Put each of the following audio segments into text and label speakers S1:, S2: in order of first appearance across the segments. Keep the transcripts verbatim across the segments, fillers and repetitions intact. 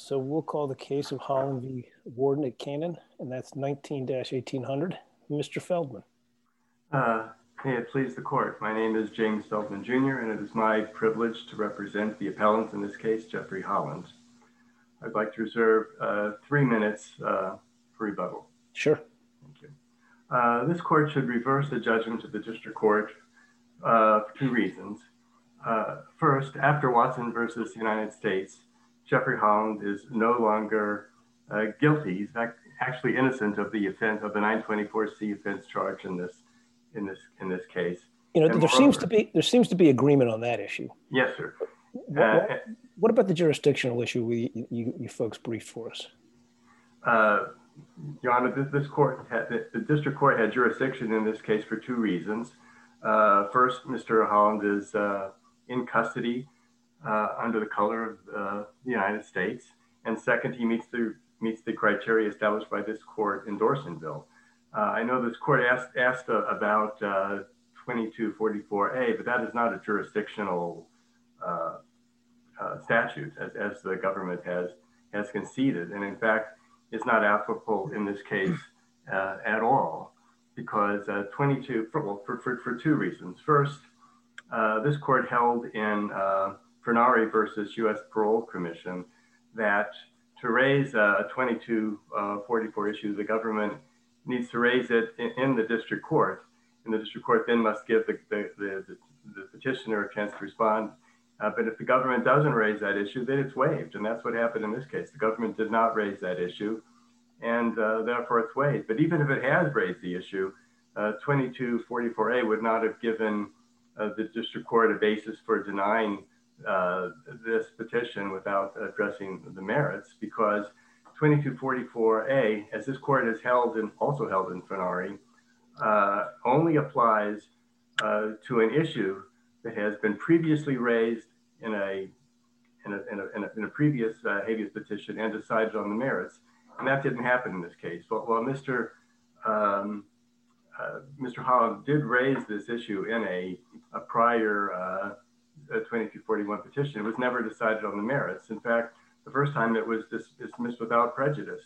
S1: So we'll call the case of Holland v. Warden at Cannon, and that's nineteen dash eighteen hundred. Mister Feldman.
S2: Uh, may it please the court. My name is James Feldman, Junior, and it is my privilege to represent the appellant in this case, Jeffrey Holland. I'd like to reserve uh, three minutes uh, for rebuttal.
S1: Sure.
S2: Thank you. Uh, this court should reverse the judgment of the district court uh, for two reasons. Uh, first, after Watson versus the United States, Jeffrey Holland is no longer uh, guilty. He's actually innocent of the offense of the nine twenty-four C offense charge in this in this in this case.
S1: You know, and there moreover, seems to be there seems to be agreement on that issue.
S2: Yes, sir.
S1: What, uh, what, what about the jurisdictional issue we you, you folks briefed for us?
S2: Uh, Your Honor, this, this court had, the, the district court had jurisdiction in this case for two reasons. Uh, first, Mister Holland is uh, in custody uh, under the color of uh, the United States, and second, he meets the meets the criteria established by this court in Dorsonville. Uh, I know this court asked asked uh, about uh, twenty-two forty-four A, but that is not a jurisdictional uh, uh, statute, as, as the government has has conceded, and in fact, it's not applicable in this case uh, at all, because uh, twenty-two for, well, for, for for two reasons. First, uh, this court held in uh, Fernari versus U S Parole Commission that to raise a twenty-two forty-four issue, the government needs to raise it in, in the district court, and the district court then must give the, the, the, the petitioner a chance to respond. Uh, but if the government doesn't raise that issue, then it's waived, and that's what happened in this case. The government did not raise that issue, and uh, therefore it's waived. But even if it has raised the issue, uh, twenty-two forty-four A would not have given uh, the district court a basis for denying uh, this petition without addressing the merits, because twenty-two forty-four A, as this court has held and also held in Fernari, uh, only applies uh, to an issue that has been previously raised in a in a, in a, in a, in a previous uh, habeas petition and decided on the merits, and that didn't happen in this case. But while Mister Um, uh, Mister Holland did raise this issue in a, a prior uh, twenty-two forty-one petition, it was never decided on the merits. In fact, the first time it was dis- dismissed without prejudice.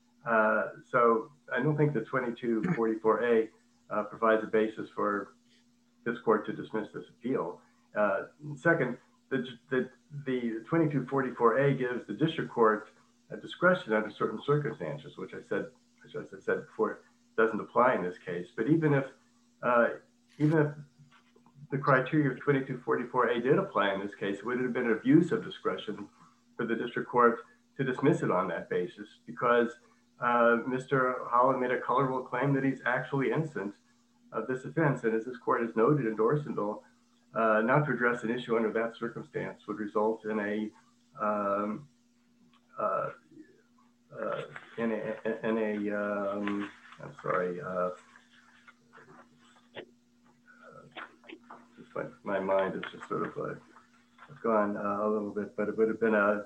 S2: Uh, so I don't think the twenty-two forty-four A uh, provides a basis for this court to dismiss this appeal. Uh, second, the, the, the twenty-two forty-four A gives the district court a discretion under certain circumstances, which I said, which as I said before, doesn't apply in this case. But even if, uh, even if the criteria of twenty-two forty-four A did apply in this case, it would have been an abuse of discretion for the district court to dismiss it on that basis, because uh, Mister Holland made a colorable claim that he's actually innocent of this offense. And as this court has noted in Dorsonville, uh, not to address an issue under that circumstance would result in a, um, uh, uh, in a, in a um, I'm sorry, uh, just my, my mind is just sort of uh, gone uh, a little bit, but it would have been a,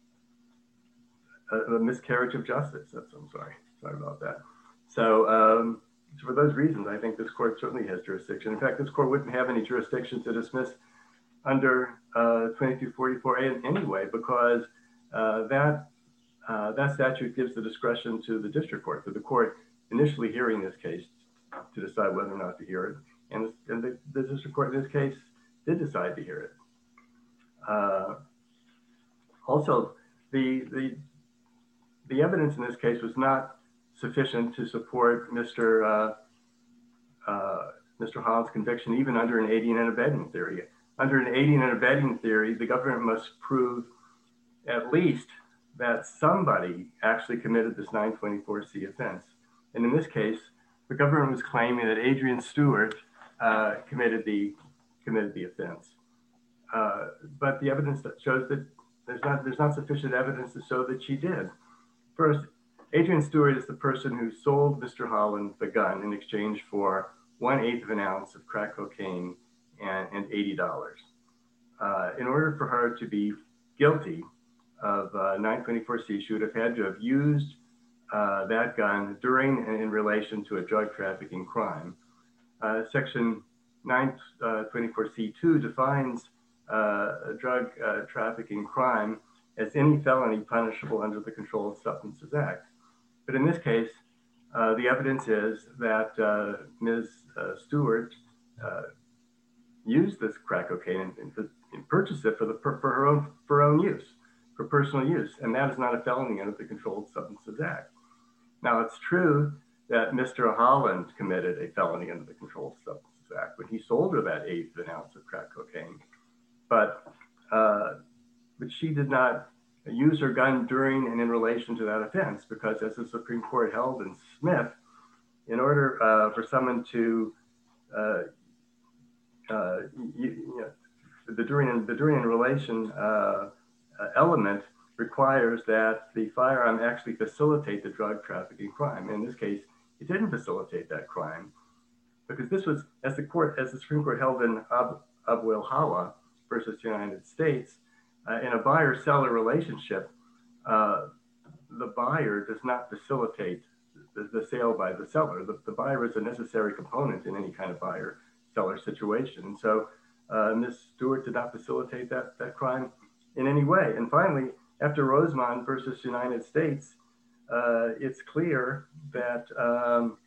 S2: a, a miscarriage of justice. That's, I'm sorry, sorry about that. So, um, for those reasons, I think this court certainly has jurisdiction. In fact, this court wouldn't have any jurisdiction to dismiss under uh, twenty-two forty-four A in any way, because uh, that uh, that statute gives the discretion to the district court, to the court initially hearing this case, to decide whether or not to hear it. And, and the, the district court in this case did decide to hear it. Uh, also, the, the, the evidence in this case was not sufficient to support Mister Uh, uh, Mister Holland's conviction, even under an aiding and abetting theory. Under an aiding and abetting theory, the government must prove at least that somebody actually committed this nine twenty-four C offense. And in this case, the government was claiming that Adrian Stewart uh, committed the committed the offense. Uh, but the evidence that shows that there's not there's not sufficient evidence to show that she did. First, Adrian Stewart is the person who sold Mister Holland the gun in exchange for one eighth of an ounce of crack cocaine and, and eighty dollars. Uh, in order for her to be guilty of uh, nine twenty-four C, she would have had to have used uh, that gun during and in relation to a drug trafficking crime. Uh, Section nine twenty-four C two defines uh, a drug uh, trafficking crime as any felony punishable under the Controlled Substances Act. But in this case, uh, the evidence is that uh, Miz Uh, Stewart uh, used this crack cocaine and, and, and purchased it for the for her own for her own use, for personal use, and that is not a felony under the Controlled Substances Act. Now, it's true that Mister Holland committed a felony under the Controlled Substances Act when he sold her that eighth of an ounce of crack cocaine, but uh, but she did not use her gun during and in relation to that offense, because as the Supreme Court held in Smith, in order uh, for someone to uh, uh, you, you know, the during and the during and relation uh, uh, element requires that the firearm actually facilitate the drug trafficking crime. In this case, it didn't facilitate that crime, because this was, as the court, as the Supreme Court held in Ab, Abu el-Hawa versus the United States, uh, in a buyer-seller relationship, uh, the buyer does not facilitate the, the sale by the seller. The, the buyer is a necessary component in any kind of buyer-seller situation. And so uh, Miz Stewart did not facilitate that, that crime in any way. And finally, after Rosemond versus United States, uh, it's clear that um,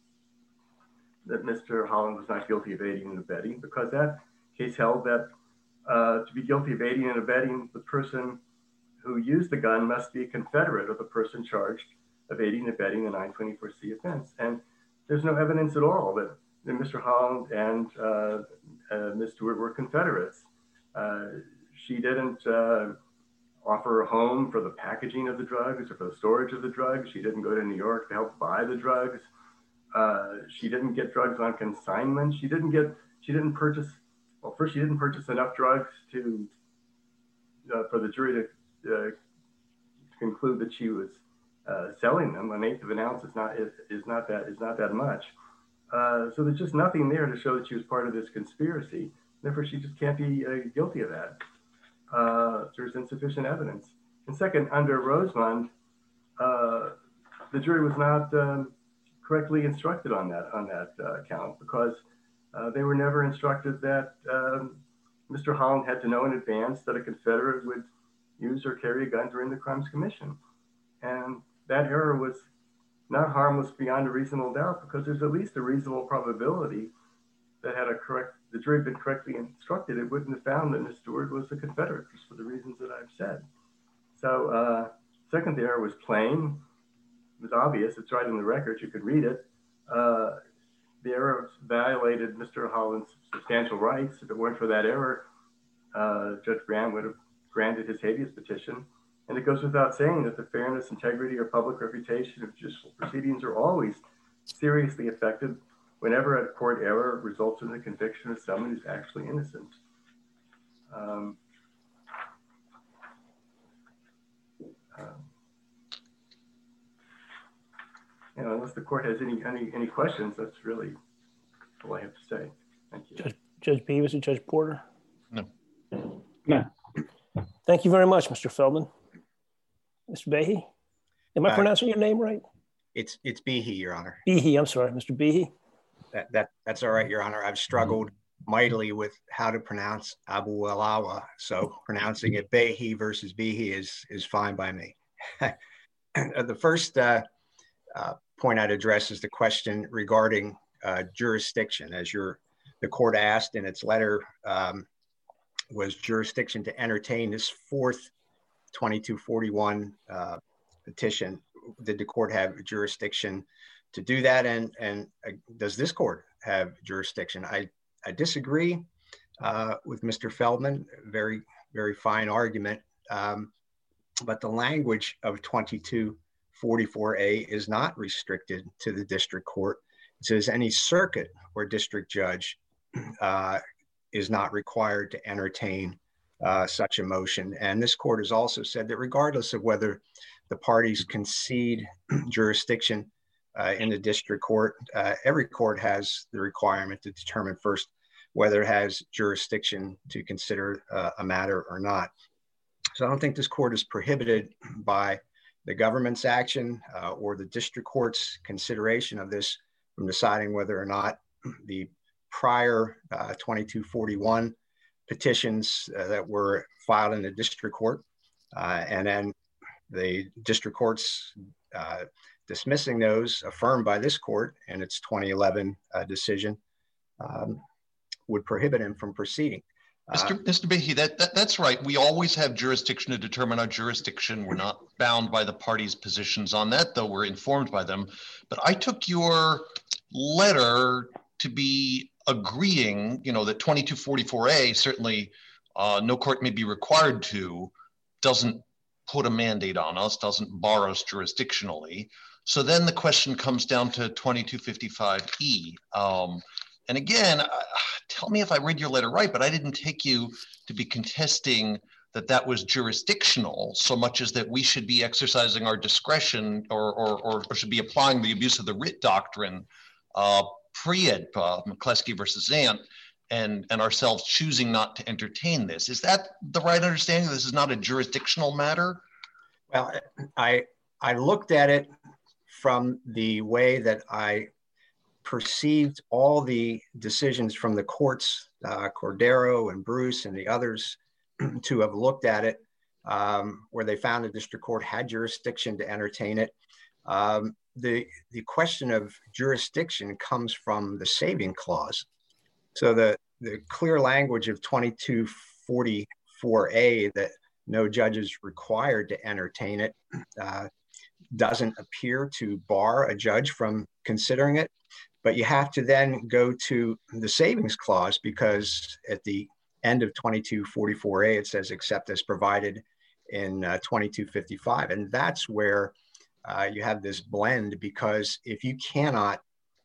S2: that Mister Holland was not guilty of aiding and abetting, because that case held that uh, to be guilty of aiding and abetting, the person who used the gun must be a confederate of the person charged of aiding and abetting a nine twenty-four C offense. And there's no evidence at all that, that Mister Holland and uh, uh, Miz Stewart were confederates. Uh, she didn't uh, offer a home for the packaging of the drugs or for the storage of the drugs. She didn't go to New York to help buy the drugs. Uh, she didn't get drugs on consignment. She didn't get, she didn't purchase, well, first she didn't purchase enough drugs to, uh, for the jury to, uh, to conclude that she was uh, selling them. An eighth of an ounce is not, is, is not that, is not that much. Uh, so there's just nothing there to show that she was part of this conspiracy. Therefore, she just can't be uh, guilty of that. Uh, there's insufficient evidence. And second, under Rosemond, uh, the jury was not um, correctly instructed on that on that uh, count, because uh, they were never instructed that um, Mister Holland had to know in advance that a confederate would use or carry a gun during the crimes commission. And that error was not harmless beyond a reasonable doubt, because there's at least a reasonable probability that had a correct, the jury been correctly instructed, it wouldn't have found that Miz Stewart was a confederate, just for the reasons that I've said. So uh, second, the error was plain. It was obvious. It's right in the record. You could read it. Uh, the error violated Mister Holland's substantial rights. If it weren't for that error, uh, Judge Graham would have granted his habeas petition. And it goes without saying that the fairness, integrity, or public reputation of judicial proceedings are always seriously affected whenever a court error results in the conviction of someone who's actually innocent. Um, um, you know, unless the court has any, any any questions, that's really all I have to say. Thank you.
S1: Judge, Judge Beavis and Judge Porter?
S3: No.
S1: No. Thank you very much, Mister Feldman. Mister Behe? Am I uh, pronouncing your name right?
S3: It's it's Behe, Your Honor.
S1: Behe, I'm sorry, Mister Behe.
S3: That, that, that's all right, Your Honor. I've struggled mightily with how to pronounce Abu el-Hawa, so pronouncing it Behe versus Behe is, is fine by me. The first uh, uh, point I'd address is the question regarding uh, jurisdiction. As your, the court asked in its letter, um, was jurisdiction to entertain this fourth twenty-two forty-one uh, petition. Did the court have jurisdiction to do that? And, and uh, does this court have jurisdiction? I, I disagree uh, with Mister Feldman. Very, very fine argument. Um, but the language of twenty-two forty-four A is not restricted to the district court. It says any circuit or district judge uh, is not required to entertain uh, such a motion. And this court has also said that regardless of whether the parties concede jurisdiction uh, in the district court, uh, every court has the requirement to determine first whether it has jurisdiction to consider uh, a matter or not. So I don't think this court is prohibited by the government's action uh, or the district court's consideration of this from deciding whether or not the prior uh, twenty-two forty-one petitions uh, that were filed in the district court Uh, and then the district court's uh, dismissing those, affirmed by this court in its twenty eleven uh, decision, um, would prohibit him from proceeding.
S4: Mister Uh, Mister Behe, that, that, that's right. We always have jurisdiction to determine our jurisdiction. We're not bound by the parties' positions on that, though we're informed by them. But I took your letter to be agreeing, you know, that twenty-two forty-four A, certainly uh, no court may be required to, doesn't put a mandate on us, doesn't bar us jurisdictionally. So then the question comes down to twenty-two fifty-five E. Um, and again, uh, tell me if I read your letter right, but I didn't take you to be contesting that that was jurisdictional so much as that we should be exercising our discretion or, or, or, or should be applying the abuse of the writ doctrine uh, pre-Ed uh, McCleskey versus Zant, and, and ourselves choosing not to entertain this. Is that the right understanding? This is not a jurisdictional matter?
S3: Well, I, I looked at it from the way that I perceived all the decisions from the courts, uh, Cordero and Bruce and the others, to have looked at it, um, where they found the district court had jurisdiction to entertain it. Um, the, the question of jurisdiction comes from the saving clause. So the, the clear language of twenty-two forty-four A that no judge is required to entertain it uh, doesn't appear to bar a judge from considering it. But you have to then go to the savings clause, because at the end of twenty-two forty-four A, it says except as provided in uh, twenty-two fifty-five. And that's where uh, you have this blend, because if you cannot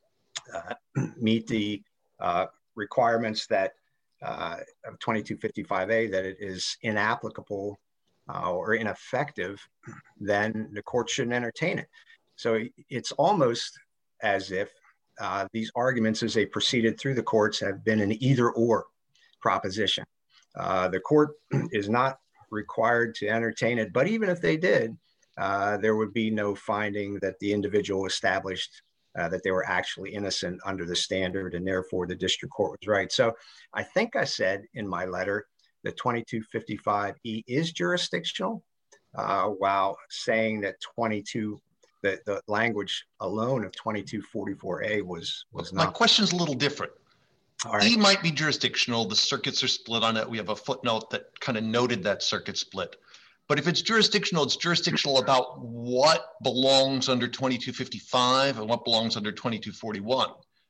S3: uh, meet the uh, requirements that uh, of twenty-two fifty-five A, that it is inapplicable uh, or ineffective, then the court shouldn't entertain it. So it's almost as if Uh, these arguments, as they proceeded through the courts, have been an either or proposition. Uh, the court is not required to entertain it, but even if they did, uh, there would be no finding that the individual established uh, that they were actually innocent under the standard, and therefore the district court was right. So I think I said in my letter that twenty-two fifty-five E is jurisdictional, uh, while saying that twenty-two The, the language alone of twenty-two forty-four A was was not.
S4: My question's a little different.
S3: All right.
S4: E might be jurisdictional. The circuits are split on it. We have a footnote that kind of noted that circuit split. But if it's jurisdictional, it's jurisdictional about what belongs under twenty-two fifty-five and what belongs under twenty-two forty-one.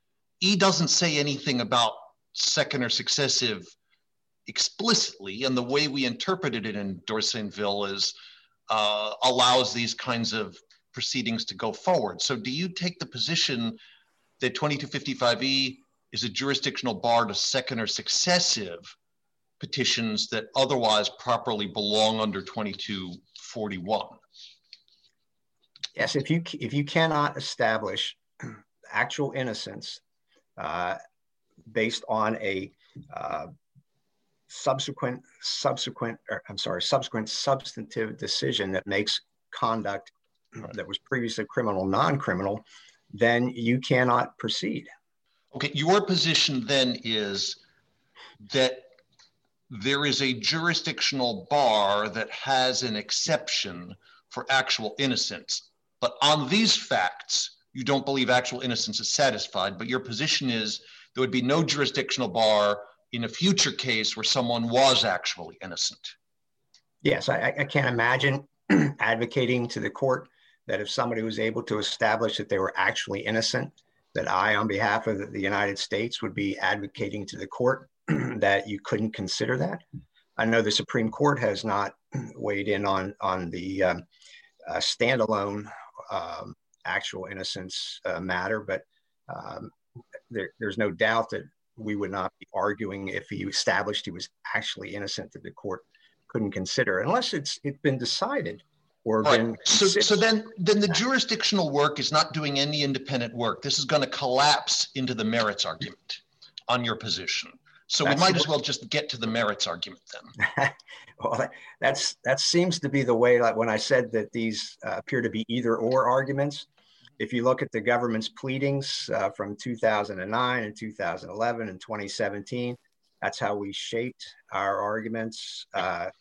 S4: E doesn't say anything about second or successive explicitly, and the way we interpreted it in Dorsainville is uh, allows these kinds of proceedings to go forward. So do you take the position that twenty-two fifty-five E is a jurisdictional bar to second or successive petitions that otherwise properly belong under twenty-two forty-one?
S3: Yes, if you if you cannot establish actual innocence uh, based on a uh, subsequent subsequent or, I'm sorry subsequent substantive decision that makes conduct that was previously criminal non-criminal, then you cannot proceed.
S4: Okay, your position then is that there is a jurisdictional bar that has an exception for actual innocence, but on these facts, you don't believe actual innocence is satisfied, but your position is there would be no jurisdictional bar in a future case where someone was actually innocent.
S3: Yes, I, I can't imagine advocating to the court that if somebody was able to establish that they were actually innocent, that I, on behalf of the United States, would be advocating to the court that you couldn't consider that. I know the Supreme Court has not weighed in on, on the um, uh, standalone um, actual innocence uh, matter, but um, there, there's no doubt that we would not be arguing if he established he was actually innocent that the court couldn't consider, unless it's it's been decided. Or
S4: right.
S3: been
S4: so, so then, then the jurisdictional work is not doing any independent work. This is going to collapse into the merits argument on your position. So that's we might as well just get to the merits argument then.
S3: Well, that, that's that seems to be the way. Like when I said that these uh, appear to be either or arguments. If you look at the government's pleadings uh, from two thousand nine and two thousand eleven and twenty seventeen, that's how we shaped our arguments. Uh,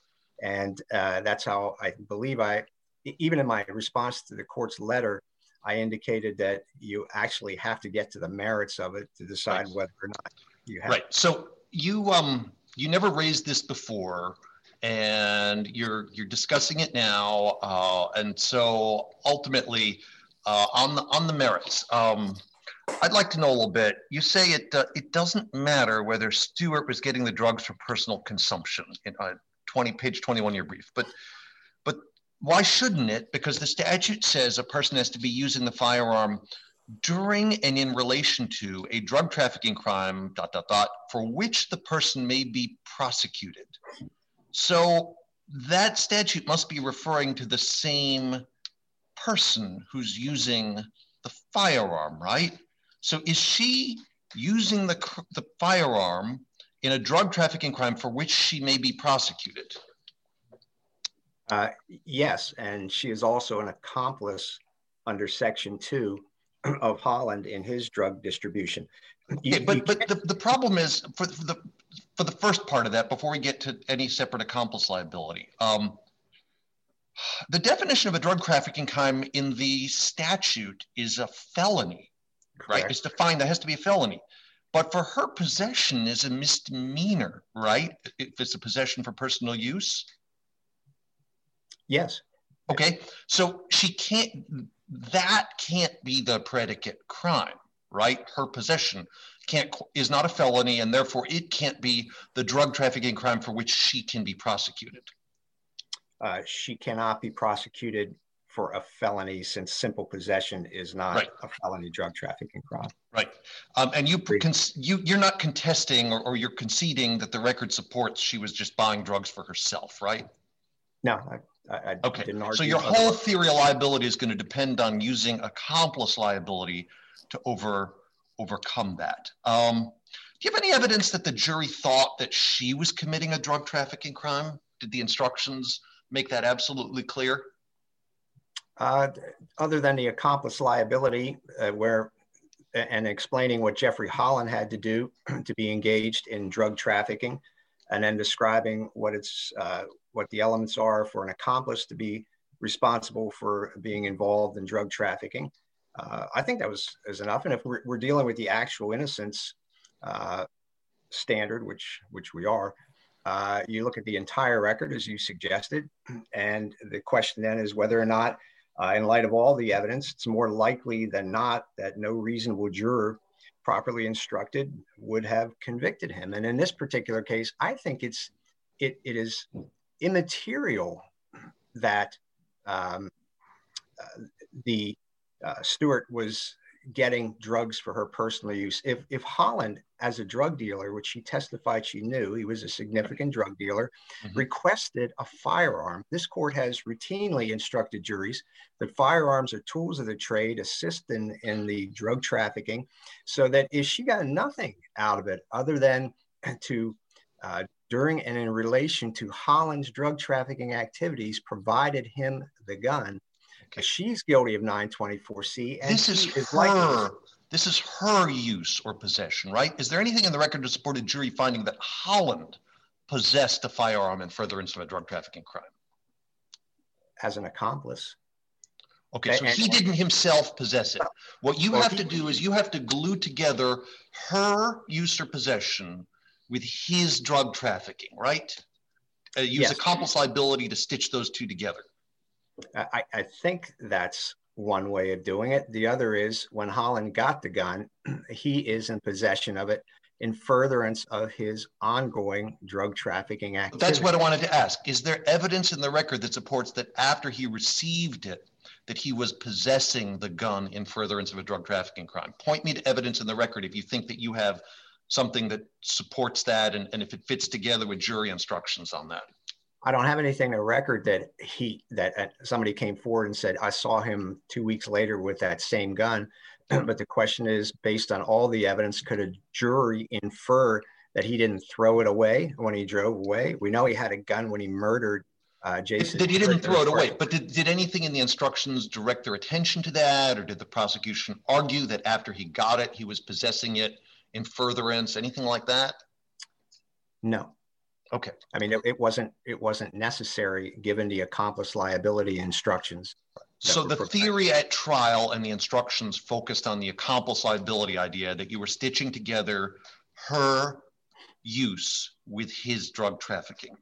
S3: And uh, that's how I believe I, even in my response to the court's letter, I indicated that you actually have to get to the merits of it to decide
S4: Right.
S3: whether or not you have.
S4: Right. So you um you never raised this before, and you're you're discussing it now, uh, and so ultimately, uh, on the on the merits, um, I'd like to know a little bit. You say it uh, it doesn't matter whether Stewart was getting the drugs for personal consumption in uh, twenty page twenty-one of your brief, but but why shouldn't it? Because the statute says a person has to be using the firearm during and in relation to a drug trafficking crime, dot, dot, dot, for which the person may be prosecuted. So that statute must be referring to the same person who's using the firearm, right? So is she using the, the firearm in a drug trafficking crime for which she may be prosecuted?
S3: Uh, yes, and she is also an accomplice under Section two of Holland in his drug distribution. You,
S4: okay, but but the, the problem is for, for the for the first part of that, before we get to any separate accomplice liability, um, the definition of a drug trafficking crime in the statute is a felony, correct? Right? It's defined that has to be a felony. But for her, possession is a misdemeanor, right? If it's a possession for personal use.
S3: Yes.
S4: Okay, so she can't, that can't be the predicate crime, right? Her possession can't, is not a felony, and therefore it can't be the drug trafficking crime for which she can be prosecuted.
S3: Uh, she cannot be prosecuted for a felony since simple possession is not right. a felony drug trafficking crime.
S4: Right, um, and you, you, you're not contesting or, or you're conceding that the record supports she was just buying drugs for herself, right?
S3: No, I, I, I
S4: okay. So your whole theory of liability is going to depend on using accomplice liability to over overcome that. Um, do you have any evidence that the jury thought that she was committing a drug trafficking crime? Did the instructions make that absolutely clear?
S3: Uh, other than the accomplice liability, uh, where and explaining what Jeffrey Holland had to do to be engaged in drug trafficking, and then describing what it's uh, what the elements are for an accomplice to be responsible for being involved in drug trafficking. Uh, I think that was is enough. And if we're, we're dealing with the actual innocence uh, standard, which which we are, uh, you look at the entire record as you suggested, and the question then is whether or not, uh, in light of all the evidence, it's more likely than not that no reasonable juror properly instructed would have convicted him. And in this particular case, I think it's it it is immaterial that um, uh, the uh, Stewart was getting drugs for her personal use. If if Holland, as a drug dealer, which she testified she knew, he was a significant drug dealer, mm-hmm. requested a firearm. This court has routinely instructed juries that firearms are tools of the trade, assist in, in the drug trafficking, so that if she got nothing out of it other than to, uh, during and in relation to Holland's drug trafficking activities, provided him the gun, okay. she's guilty of nine twenty-four C. And
S4: this is, is her. Like this is her use or possession, right? Is there anything in the record to support a jury finding that Holland possessed a firearm in furtherance of a drug trafficking crime?
S3: As an accomplice.
S4: Okay, so and, he didn't himself possess it. What you well, have he, to do is you have to glue together her use or possession with his drug trafficking, right? Uh, use yes. accomplice liability to stitch those two together.
S3: I, I think that's one way of doing it. The other is when Holland got the gun, he is in possession of it in furtherance of his ongoing drug trafficking activity.
S4: That's what I wanted to ask. Is there evidence in the record that supports that after he received it, that he was possessing the gun in furtherance of a drug trafficking crime? Point me to evidence in the record if you think that you have something that supports that and, and if it fits together with jury instructions on that.
S3: I don't have anything to record that he that somebody came forward and said, I saw him two weeks later with that same gun. But the question is, based on all the evidence, could a jury infer that he didn't throw it away when he drove away? We know he had a gun when he murdered uh, Jason.
S4: That he didn't throw it away, but did, did anything in the instructions direct their attention to that? Or did the prosecution argue that after he got it, he was possessing it in furtherance, anything like that?
S3: No.
S4: Okay.
S3: I mean, it, it wasn't it wasn't necessary given the accomplice liability instructions.
S4: So the
S3: provided.
S4: theory at trial and the instructions focused on the accomplice liability idea that you were stitching together her use with his drug trafficking.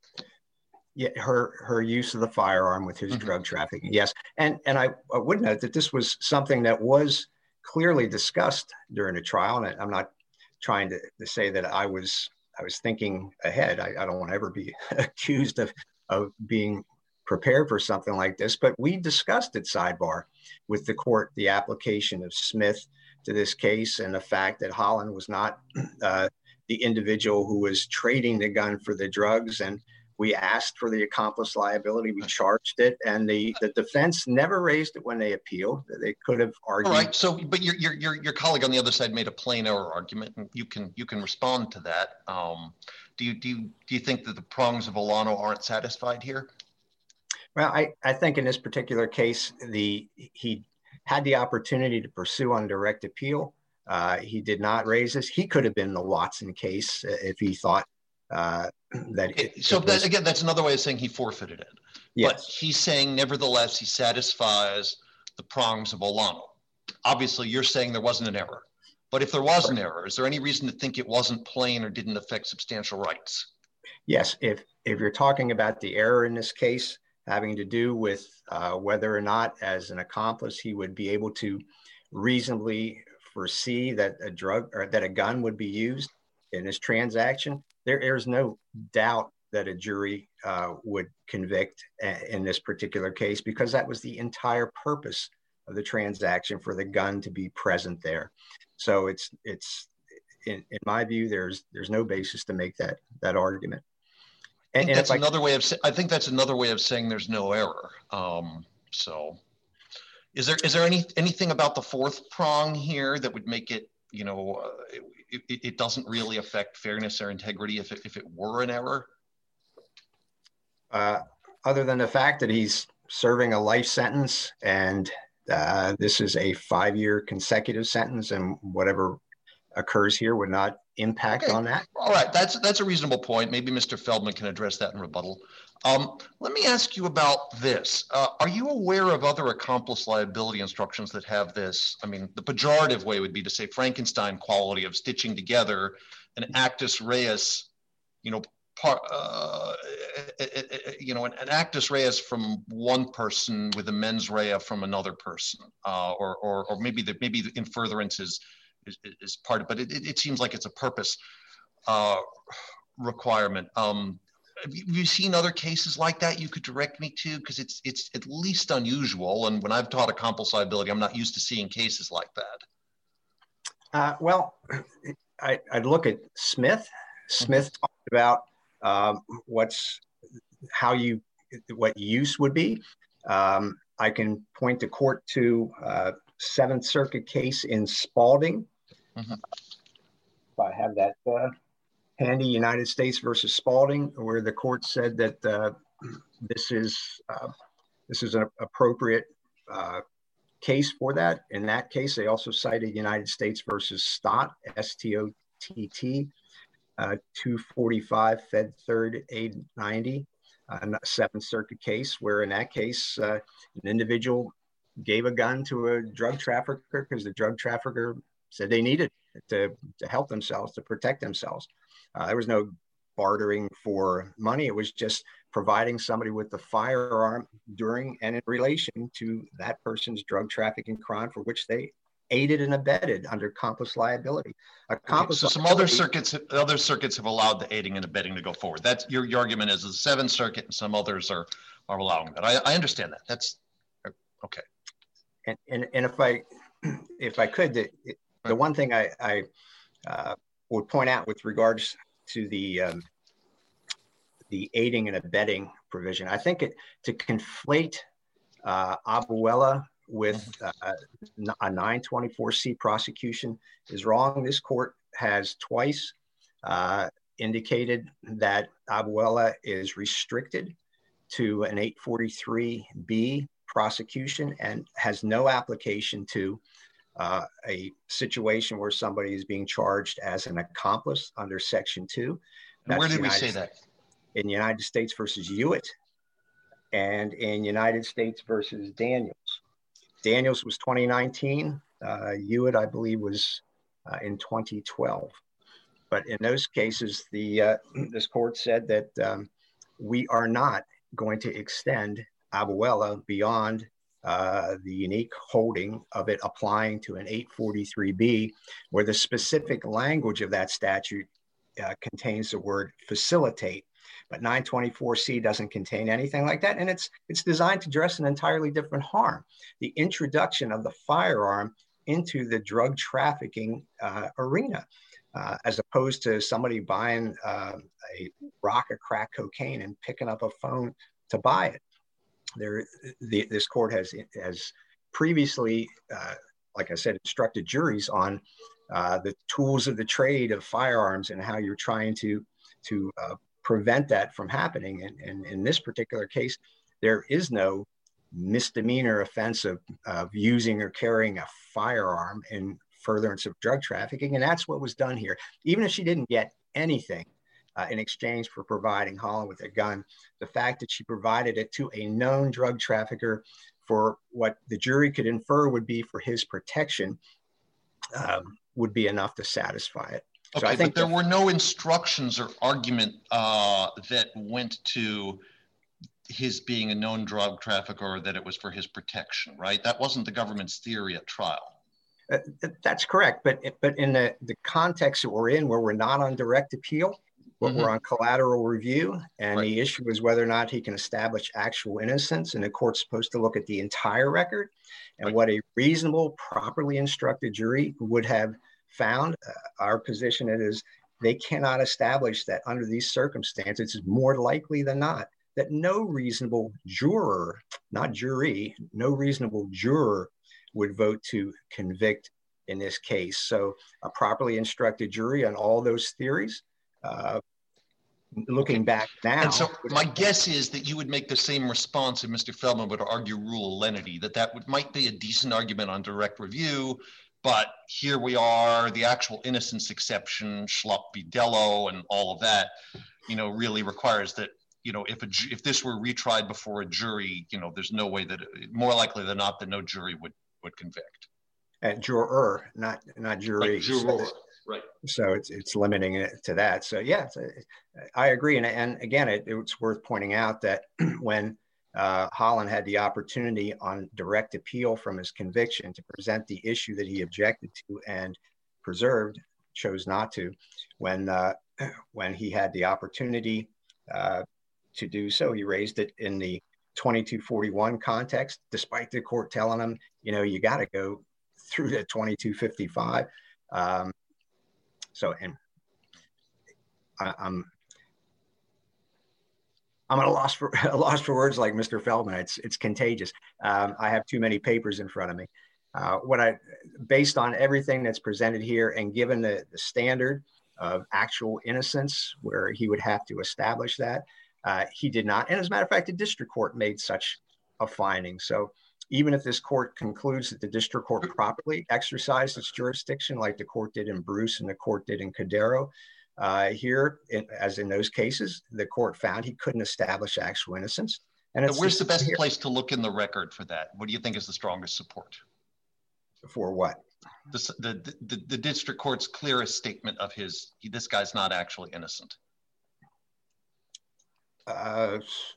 S3: Yeah, her her use of the firearm with his mm-hmm. drug trafficking. Yes, and and I, I would note that this was something that was clearly discussed during the trial, and I'm not trying to, to say that I was I was thinking ahead. I, I don't want to ever be accused of of being prepared for something like this, but we discussed at sidebar with the court the application of Smith to this case and the fact that Holland was not uh, the individual who was trading the gun for the drugs. And we asked for the accomplice liability, we charged it, and the, the defense never raised it when they appealed. They could have argued.
S4: All right, so, but your, your, your, your colleague on the other side made a plain error argument, and you can, you can respond to that. Um, do you, do you, do you think that the prongs of Olano aren't satisfied here?
S3: Well, I, I think in this particular case, the he had the opportunity to pursue on direct appeal. Uh, he did not raise this. He could have been the Watson case if he thought uh, that. It,
S4: so
S3: it was,
S4: that, again, that's another way of saying he forfeited it.
S3: Yes.
S4: But he's saying, nevertheless, he satisfies the prongs of Olano. Obviously, you're saying there wasn't an error. But if there was an error, is there any reason to think it wasn't plain or didn't affect substantial rights?
S3: Yes. If if you're talking about the error in this case, having to do with uh, whether or not as an accomplice he would be able to reasonably foresee that a drug or that a gun would be used in this transaction, there is no doubt that a jury uh, would convict in this particular case, because that was the entire purpose of the transaction, for the gun to be present there. So it's it's in, in my view, there's there's no basis to make that that argument.
S4: I think that's another way of. I think that's another way of saying there's no error. Um, so, is there is there any anything about the fourth prong here that would make it, you know, uh, it, it, it doesn't really affect fairness or integrity if it, if it were an error?
S3: Uh, other than the fact that he's serving a life sentence, and uh, this is a five-year consecutive sentence, and whatever occurs here would not impact
S4: okay.
S3: on that.
S4: All right, that's that's a reasonable point. Maybe Mister Feldman can address that in rebuttal. Um, let me ask you about this. Uh, are you aware of other accomplice liability instructions that have this? I mean, the pejorative way would be to say Frankenstein quality of stitching together an actus reus, you know, part, uh, you know, an, an actus reus from one person with a mens rea from another person, uh, or, or or maybe the maybe the in furtherance is. Is, is part of, but it, it seems like it's a purpose uh, requirement. Um, have you, have you seen other cases like that you could direct me to? Because it's it's at least unusual. And when I've taught accomplice liability, I'm not used to seeing cases like that.
S3: Uh, well, I, I'd look at Smith. Smith mm-hmm. talked about um, what's how you what use would be. Um, I can point the court to uh, Seventh Circuit case in Spalding. Mm-hmm. If I have that uh, handy, United States versus Spalding, where the court said that uh, this is uh, this is an appropriate uh, case for that. In that case, they also cited United States versus Stott, S T O T T, uh, two forty-five Fed Third eight ninety, uh, a Seventh Circuit case, where in that case, uh, an individual gave a gun to a drug trafficker because the drug trafficker said they needed it to, to help themselves, to protect themselves. Uh, there was no bartering for money. It was just providing somebody with the firearm during and in relation to that person's drug trafficking crime for which they aided and abetted under accomplice liability. Accomplice
S4: okay, so
S3: liability,
S4: some other circuits, other circuits have allowed the aiding and abetting to go forward. That's your, your argument is the Seventh Circuit and some others are, are allowing that. I, I understand that. That's okay.
S3: And, and and if I if I could, the, the one thing I, I uh, would point out with regards to the um, the aiding and abetting provision, I think it to conflate uh, Abuela with uh, a nine twenty-four C prosecution is wrong. This court has twice uh, indicated that Abuela is restricted to an eight forty-three B prosecution and has no application to uh, a situation where somebody is being charged as an accomplice under Section two.
S4: And where did we
S3: United
S4: say that?
S3: In United States versus Hewitt and in United States versus Daniels. Daniels was twenty nineteen. Uh, Hewitt, I believe, was uh, in twenty twelve. But in those cases, the uh, this court said that um, we are not going to extend Abuela beyond uh, the unique holding of it applying to an eight forty-three B, where the specific language of that statute uh, contains the word facilitate. But nine twenty-four C doesn't contain anything like that. And it's, it's designed to address an entirely different harm. The introduction of the firearm into the drug trafficking uh, arena, uh, as opposed to somebody buying uh, a rock of crack cocaine and picking up a phone to buy it. There, the, this court has, has previously, uh, like I said, instructed juries on uh, the tools of the trade of firearms and how you're trying to, to uh, prevent that from happening. And, and in this particular case, there is no misdemeanor offense of, of using or carrying a firearm in furtherance of drug trafficking. And that's what was done here. Even if she didn't get anything uh, in exchange for providing Holland with a gun, the fact that she provided it to a known drug trafficker for what the jury could infer would be for his protection um, would be enough to satisfy it.
S4: Okay, so I think but there were no instructions or argument uh, that went to his being a known drug trafficker or that it was for his protection, right? That wasn't the government's theory at trial.
S3: Uh, that's correct. But but in the, the context that we're in, where we're not on direct appeal, but mm-hmm. we're on collateral review, and right. the issue is whether or not he can establish actual innocence, and the court's supposed to look at the entire record and right. what a reasonable, properly instructed jury would have found. Uh, our position is they cannot establish that under these circumstances, it's more likely than not that no reasonable juror, not jury, no reasonable juror would vote to convict in this case. So a properly instructed jury on all those theories, uh, looking okay. back now.
S4: And so my guess is that you would make the same response if Mister Feldman would argue rule of lenity, that that would, might be a decent argument on direct review, but here we are, the actual innocence exception, Schlupp v. Dello and all of that, you know, really requires that, you know, if a, if this were retried before a jury, you know, there's no way that, more likely than not, that no jury would would convict.
S3: And juror, not not jury.
S4: Like juror, so, right.
S3: So it's it's limiting it to that. So yeah, I agree. And and again, it, it's worth pointing out that when uh, Holland had the opportunity on direct appeal from his conviction to present the issue that he objected to and preserved, chose not to. When uh, when he had the opportunity uh, to do so, he raised it in the twenty-two forty-one context, despite the court telling him, you know, you got to go through the twenty-two fifty-five. Um, so, and I, I'm, I'm at a loss for a loss for words like Mister Feldman. It's it's contagious. Um, I have too many papers in front of me. Uh, what I, based on everything that's presented here, and given the, the standard of actual innocence, where he would have to establish that. Uh, he did not. And as a matter of fact, the district court made such a finding. So even if this court concludes that the district court properly exercised its jurisdiction, like the court did in Bruce and the court did in Cordero, uh, here, in, as in those cases, the court found he couldn't establish actual innocence. And it's
S4: where's the best here. place to look in the record for that? What do you think is the strongest support?
S3: For what?
S4: The, the, the, the district court's clearest statement of his, this guy's not actually innocent.
S3: Uh,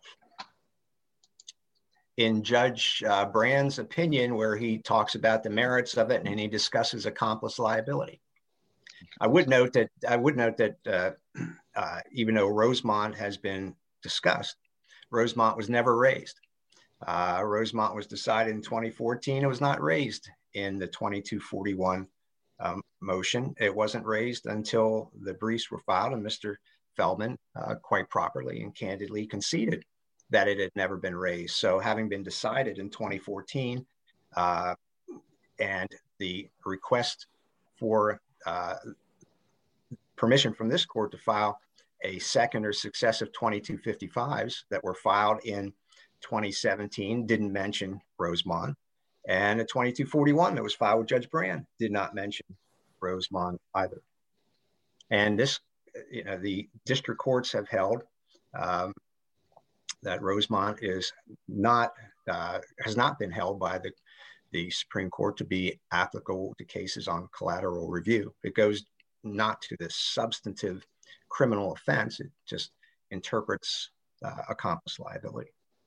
S3: in Judge uh, Brand's opinion, where he talks about the merits of it and he discusses accomplice liability. I would note that I would note that uh, uh, even though Rosemont has been discussed, Rosemont was never raised. Uh, Rosemont was decided in twenty fourteen. It was not raised in the twenty-two forty-one um, motion. It wasn't raised until the briefs were filed, and Mister Feldman uh, quite properly and candidly conceded that it had never been raised. So having been decided in twenty fourteen uh, and the request for uh, permission from this court to file a second or successive twenty-two fifty-fives that were filed in twenty seventeen didn't mention Rosemont, and a twenty-two forty-one that was filed with Judge Brand did not mention Rosemont either. And this you know, the district courts have held um, that Rosemont is not, uh, has not been held by the, the Supreme Court to be applicable to cases on collateral review. It goes not to the substantive criminal offense, it just interprets uh, accomplice liability.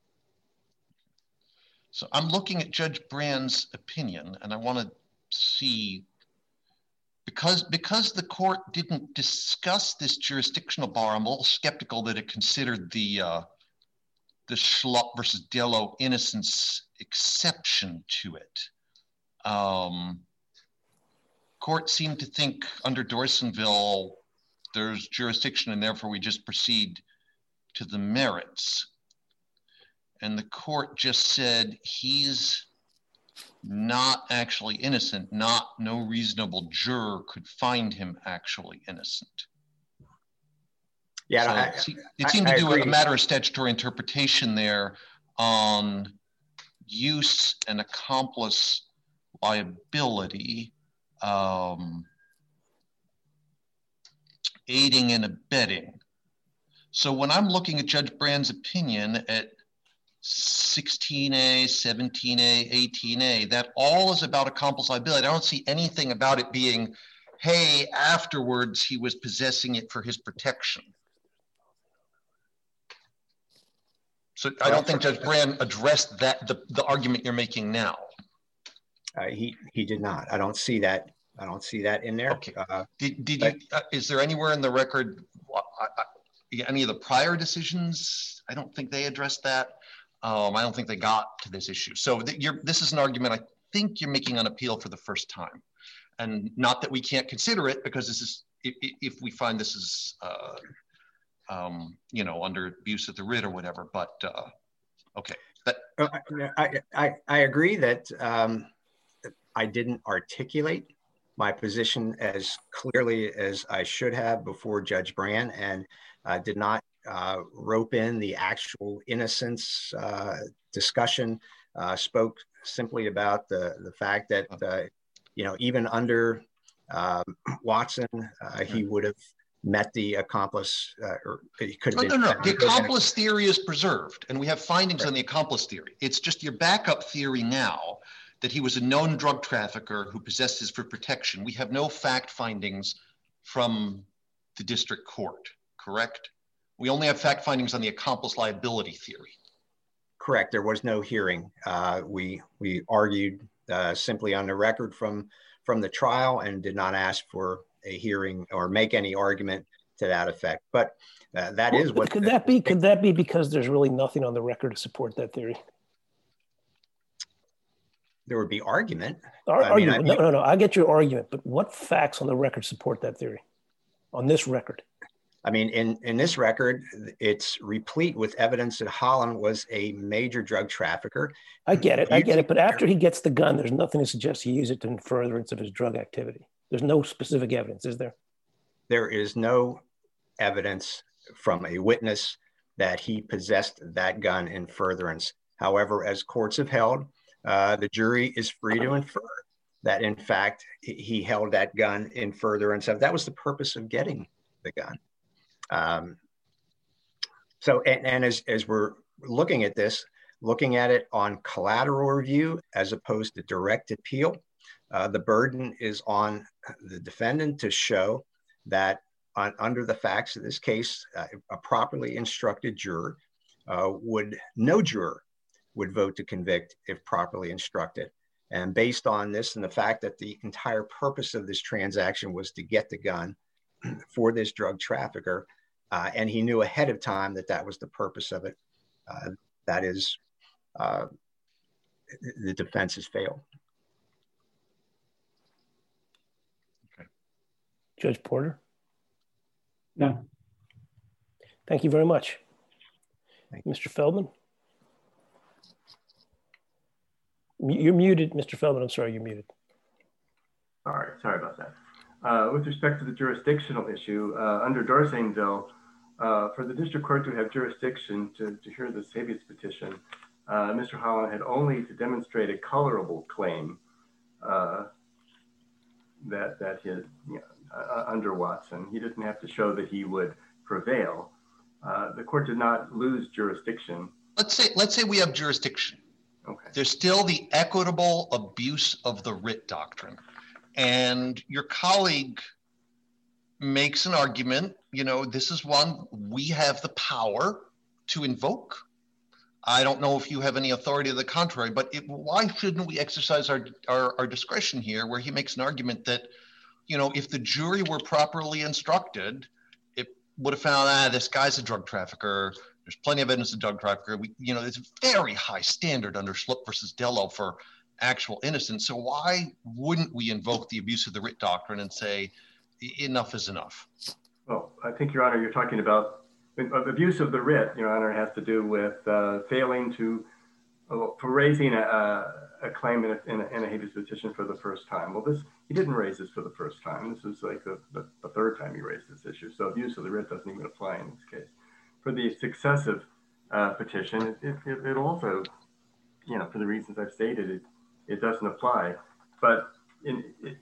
S4: So I'm looking at Judge Brand's opinion, and I want to see, because, because the court didn't discuss this jurisdictional bar, I'm a little skeptical that it considered the, uh, the Schlupp versus Dello innocence exception to it. Um, court seemed to think under Dorsonville, there's jurisdiction and therefore we just proceed to the merits. And the court just said he's not actually innocent, not no reasonable juror could find him actually innocent.
S3: Yeah,
S4: so
S3: I,
S4: it, it seemed
S3: I,
S4: to do
S3: I
S4: a matter of statutory interpretation there on use and accomplice liability, um, aiding and abetting. So when I'm looking at Judge Brand's opinion at sixteen A, seventeen A, eighteen A, that all is about accomplice liability. I don't see anything about it being, hey, afterwards he was possessing it for his protection. So I don't think Judge Brand addressed that, the, the argument you're making now.
S3: Uh, he, he did not. I don't see that. I don't see that in there.
S4: Okay.
S3: Uh,
S4: did did
S3: but,
S4: you, uh, is there anywhere in the record, uh, uh, any of the prior decisions? I don't think they addressed that. Um, I don't think they got to this issue. So th you're, this is an argument I think you're making on appeal for the first time. And not that we can't consider it, because this is, if, if we find this is, uh, um, you know, under abuse of the writ or whatever, but uh, okay. That,
S3: I, I, I agree that um, I didn't articulate my position as clearly as I should have before Judge Brand, and uh, did not uh, rope in the actual innocence uh, discussion. Uh, spoke simply about the, the fact that, uh, you know, even under um, Watson, uh, he would have met the accomplice, uh, or he could have
S4: no,
S3: been.
S4: No, no, the accomplice theory is preserved, and we have findings
S3: right.
S4: on the accomplice theory. It's just your backup theory now that he was a known drug trafficker who possessed his for protection. We have no fact findings from the district court, correct? We only have fact findings on the accomplice liability theory.
S3: Correct. There was no hearing. Uh, we we argued uh, simply on the record from from the trial and did not ask for a hearing or make any argument to that effect. But uh, that
S1: well,
S3: is what
S1: could that be? Could that be because there's really nothing on the record to support that theory?
S3: There would be argument.
S1: Ar
S3: I
S1: argument.
S3: mean, I,
S1: no, no, no. I get your argument, but what facts on the record support that theory? On this record?
S3: I mean, in, in this record, it's replete with evidence that Holland was a major drug trafficker.
S1: I get it. I get it. But after he gets the gun, there's nothing to suggest he used it in furtherance of his drug activity. There's no specific evidence, is there?
S3: There is no evidence from a witness that he possessed that gun in furtherance. However, as courts have held, uh, the jury is free to infer that, in fact, he held that gun in furtherance of, that was the purpose of getting the gun. Um, so, and, and as, as we're looking at this, looking at it on collateral review as opposed to direct appeal, uh, the burden is on the defendant to show that on, under the facts of this case, uh, a properly instructed juror uh, would, no juror would vote to convict if properly instructed. And based on this and the fact that the entire purpose of this transaction was to get the gun for this drug trafficker, uh, and he knew ahead of time that that was the purpose of it, uh, that is, uh, the defense has failed.
S4: Okay.
S1: Judge Porter?
S5: No.
S1: Thank you very much.
S3: Thank you.
S1: Mister Feldman? You're muted, Mister Feldman. I'm sorry, you're muted.
S2: All right, sorry about that. Uh, with respect to the jurisdictional issue, uh, under Dorsonville, uh, for the district court to have jurisdiction to, to hear the habeas petition, uh, Mister Holland had only to demonstrate a colorable claim uh, that that his, you know, uh, under Watson. He didn't have to show that he would prevail. Uh, the court did not lose jurisdiction.
S4: Let's say, let's say we have jurisdiction.
S2: Okay.
S4: There's still the equitable abuse of the writ doctrine. And your colleague makes an argument, you know, this is one we have the power to invoke. I don't know if you have any authority to the contrary, but it, why shouldn't we exercise our, our, our discretion here, where he makes an argument that, you know, if the jury were properly instructed, it would have found, ah, this guy's a drug trafficker. There's plenty of evidence of drug trafficker. We, you know, it's a very high standard under Schlupp versus Dello for actual innocence. So why wouldn't we invoke the abuse of the writ doctrine and say, enough is enough?
S2: Well, I think, Your Honor, you're talking about uh, abuse of the writ, Your Honor, has to do with uh, failing to, uh, for raising a, a claim in a, in, a, in a habeas petition for the first time. Well, this, he didn't raise this for the first time. This is like the, the, the third time he raised this issue. So abuse of the writ doesn't even apply in this case. For the successive uh, petition, it, it, it also, you know, for the reasons I've stated, it, it doesn't apply. But in, it,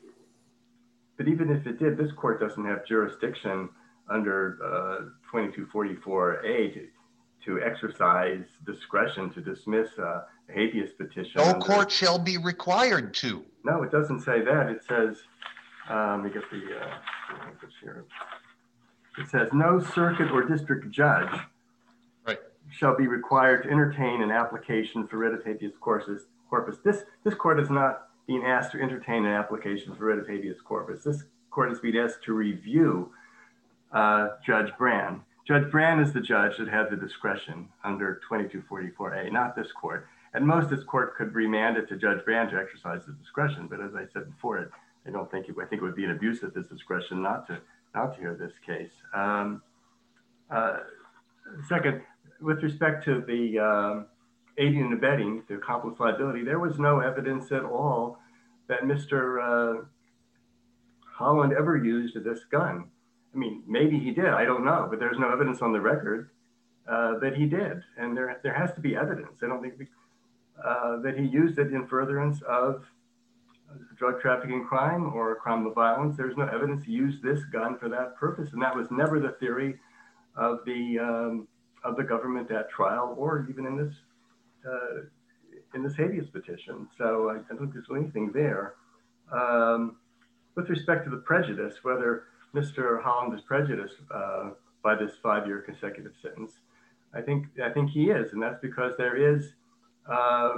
S2: but even if it did, this court doesn't have jurisdiction under uh, twenty-two forty-four A to, to exercise discretion to dismiss uh, a habeas petition.
S4: No
S2: under,
S4: court shall be required to.
S2: No, it doesn't say that. It says, um, let me get the uh, language here. It says, no circuit or district judge
S4: right.
S2: shall be required to entertain an application for writ of habeas corpus. This, this court is not being asked to entertain an application for writ of habeas corpus. This court is being asked to review uh, Judge Brand. Judge Brand is the judge that had the discretion under twenty-two forty-four A, not this court. At most, this court could remand it to Judge Brand to exercise the discretion. But as I said before, it, I don't think it, I think it would be an abuse of this discretion not to not to hear this case. Um, uh, second, with respect to the um, aiding and abetting, the accomplice liability, there was no evidence at all that Mister Uh, Holland ever used this gun. I mean, maybe he did, I don't know, but there's no evidence on the record uh, that he did. And there, there has to be evidence. I don't think we, uh, that he used it in furtherance of drug trafficking crime or a crime of violence. There's no evidence he used this gun for that purpose. And that was never the theory of the, um, of the government at trial or even in this, uh, in this habeas petition. So I, I don't think there's anything there. Um, with respect to the prejudice, whether Mister Holland is prejudiced uh, by this five-year consecutive sentence, I think I think he is, and that's because there is uh,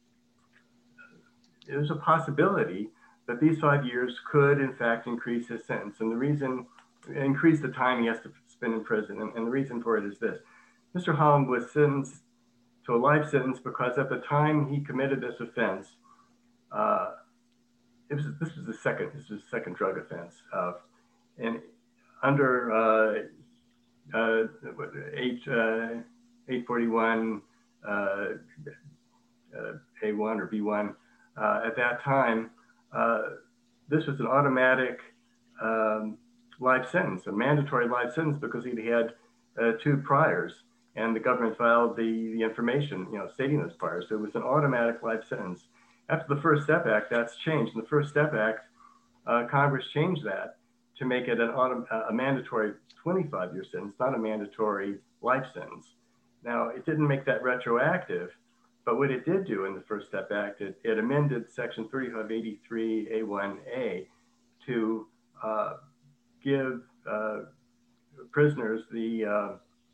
S2: there's a possibility that these five years could, in fact, increase his sentence, and the reason increase the time he has to spend in prison, and, and the reason for it is this: Mister Holland was sentenced to a life sentence because at the time he committed this offense, uh, it was this was the second this was the second drug offense. Uh, And under uh, uh, eight, uh, eight forty-one uh, uh, A one or B one, uh, at that time, uh, this was an automatic um, life sentence, a mandatory life sentence because he had uh, two priors, and the government filed the, the information, you know, stating those priors. So it was an automatic life sentence. After the First Step Act, that's changed. In the First Step Act, uh, Congress changed that to make it an auto, a mandatory twenty-five year sentence, not a mandatory life sentence. Now, it didn't make that retroactive, but what it did do in the First Step Act, it, it amended Section thirty-five eighty-three A one A to uh, give uh, prisoners the, uh,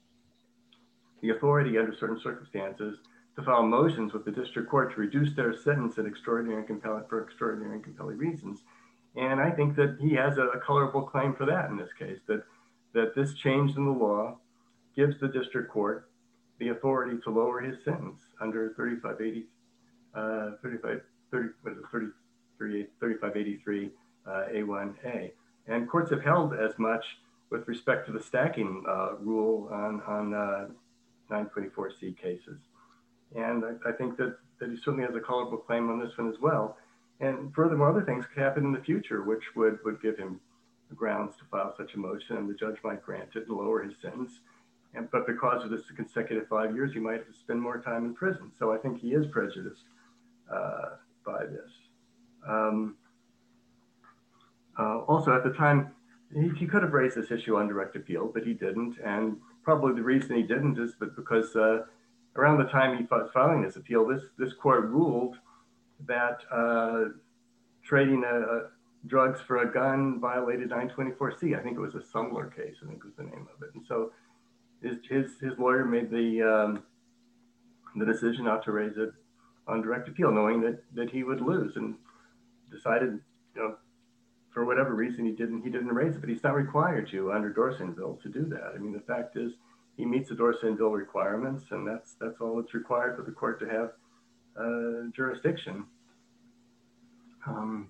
S2: the authority under certain circumstances to file motions with the district court to reduce their sentence at extraordinary and compelling, for extraordinary and compelling reasons. And I think that he has a, a colorable claim for that in this case, that, that this change in the law gives the district court the authority to lower his sentence under thirty-five eighty, uh, thirty-five, thirty, what is it, thirty, thirty-eight, thirty-five eighty-three uh, A one A. And courts have held as much with respect to the stacking uh, rule on, on uh, nine twenty-four C cases. And I, I think that, that he certainly has a colorable claim on this one as well. And furthermore, other things could happen in the future, which would, would give him grounds to file such a motion, and the judge might grant it and lower his sentence. And, but because of this consecutive five years, he might have to spend more time in prison. So I think he is prejudiced uh, by this. Um, uh, also, at the time he, he could have raised this issue on direct appeal, but he didn't. And probably the reason he didn't is because uh, around the time he was filing this appeal, this, this court ruled that uh, trading a, a drugs for a gun violated nine twenty-four C. I think it was a Sumler case, I think was the name of it. And so his, his, his lawyer made the, um, the decision not to raise it on direct appeal, knowing that, that he would lose, and decided, you know, for whatever reason, he didn't, he didn't raise it, but he's not required to under Dorsonville to do that. I mean, the fact is he meets the Dorsonville requirements, and that's, that's all that's required for the court to have uh, jurisdiction. Um,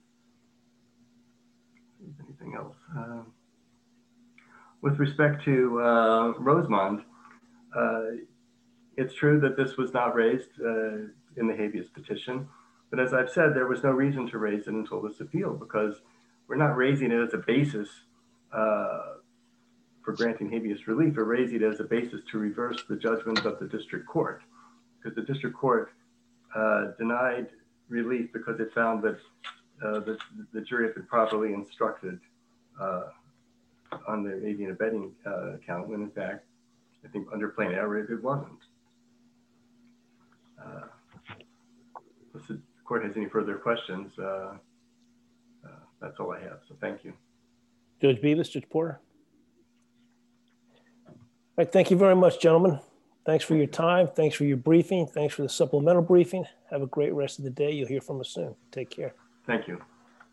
S2: anything else? Uh, with respect to uh, Rosemond, uh, it's true that this was not raised uh, in the habeas petition, but as I've said, there was no reason to raise it until this appeal, because we're not raising it as a basis uh, for granting habeas relief. We're raising it as a basis to reverse the judgment of the district court, because the district court uh, denied relief because it found that uh, the, the jury had been properly instructed uh, on the aiding and abetting uh, count, when in fact, I think under plain error, it wasn't. Uh, if the court has any further questions, uh, uh, that's all I have. So thank you.
S1: Judge Bevis, Judge Porter. All right, thank you very much, gentlemen. Thanks for your time. Thanks for your briefing. Thanks for the supplemental briefing. Have a great rest of the day. You'll hear from us soon. Take care.
S2: Thank you.